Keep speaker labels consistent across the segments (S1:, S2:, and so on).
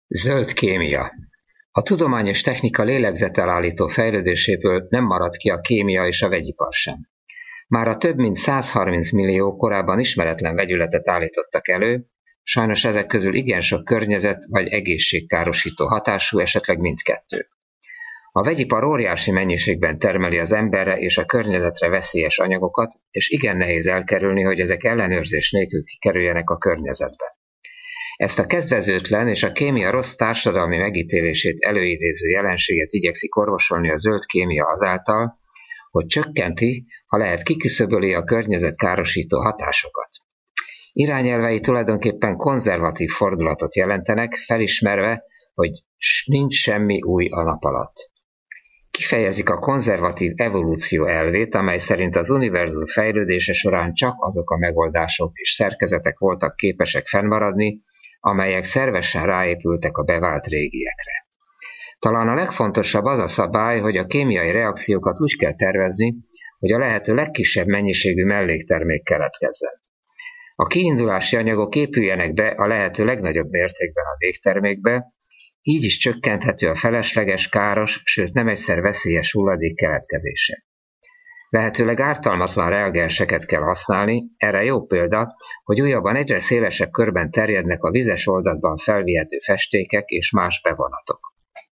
S1: Zöld kémia. A tudomány és technika lélegzetelállító fejlődéséből nem maradt ki a kémia és a vegyipar sem. Mára több mint 130 millió korábban ismeretlen vegyületet állítottak elő, sajnos ezek közül igen sok környezet vagy egészségkárosító hatású, esetleg mindkettő. A vegyipar óriási mennyiségben termeli az emberre és a környezetre veszélyes anyagokat, és igen nehéz elkerülni, hogy ezek ellenőrzés nélkül kikerüljenek a környezetbe. Ezt a kedvezőtlen és a kémia rossz társadalmi megítélését előidéző jelenséget igyekszik orvosolni a zöld kémia azáltal, hogy csökkenti, ha lehet kiküszöböli a környezetkárosító hatásokat. Irányelvei tulajdonképpen konzervatív fordulatot jelentenek, felismerve, hogy nincs semmi új a nap alatt. Kifejezik a konzervatív evolúció elvét, amely szerint az univerzum fejlődése során csak azok a megoldások és szerkezetek voltak képesek fennmaradni, amelyek szervesen ráépültek a bevált régiekre. Talán a legfontosabb az a szabály, hogy a kémiai reakciókat úgy kell tervezni, hogy a lehető legkisebb mennyiségű melléktermék keletkezzen. A kiindulási anyagok épüljenek be a lehető legnagyobb mértékben a végtermékbe, így is csökkenthető a felesleges, káros, sőt nem egyszer veszélyes hulladék keletkezése. Lehetőleg ártalmatlan reagenseket kell használni, erre jó példa, hogy újabban egyre szélesebb körben terjednek a vizes oldatban felvihető festékek és más bevonatok.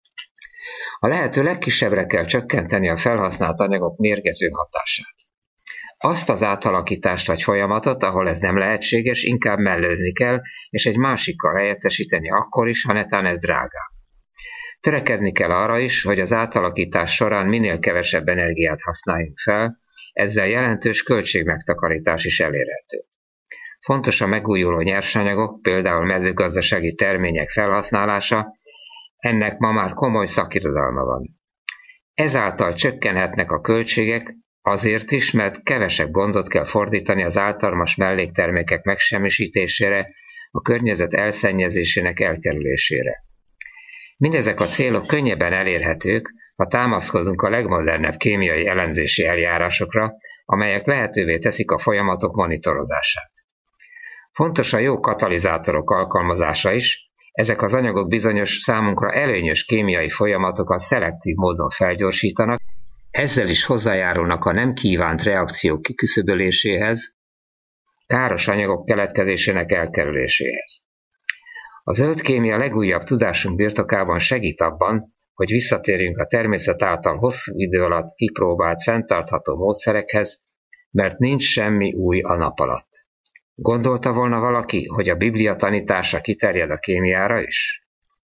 S1: A lehető legkisebbre kell csökkenteni a felhasznált anyagok mérgező hatását. Azt az átalakítást vagy folyamatot, ahol ez nem lehetséges, inkább mellőzni kell, és egy másikkal helyettesíteni akkor is, ha netán ez drágább. Törekedni kell arra is, hogy az átalakítás során minél kevesebb energiát használjunk fel, ezzel jelentős költségmegtakarítás is elérhető. Fontos a megújuló nyersanyagok, például mezőgazdasági termények felhasználása, ennek ma már komoly szakirodalma van. Ezáltal csökkenhetnek a költségek, azért is, mert kevesebb gondot kell fordítani az ártalmas melléktermékek megsemmisítésére, a környezet elszennyezésének elkerülésére. Mindezek a célok könnyebben elérhetők, ha támaszkodunk a legmodernebb kémiai elemzési eljárásokra, amelyek lehetővé teszik a folyamatok monitorozását. Fontos a jó katalizátorok alkalmazása is, ezek az anyagok bizonyos számunkra előnyös kémiai folyamatokat szelektív módon felgyorsítanak, ezzel is hozzájárulnak a nem kívánt reakciók kiküszöböléséhez, káros anyagok keletkezésének elkerüléséhez. A zöld kémia legújabb tudásunk birtokában segít abban, hogy visszatérjünk a természet által hosszú idő alatt kipróbált fenntartható módszerekhez, mert nincs semmi új a nap alatt. Gondolta volna valaki, hogy a Biblia tanítása kiterjed a kémiára is?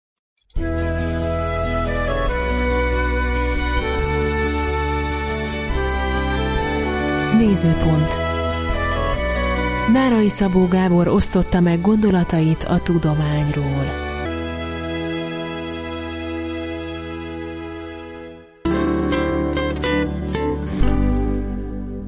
S2: Nézőpont. Nárai Szabó Gábor osztotta meg gondolatait a tudományról.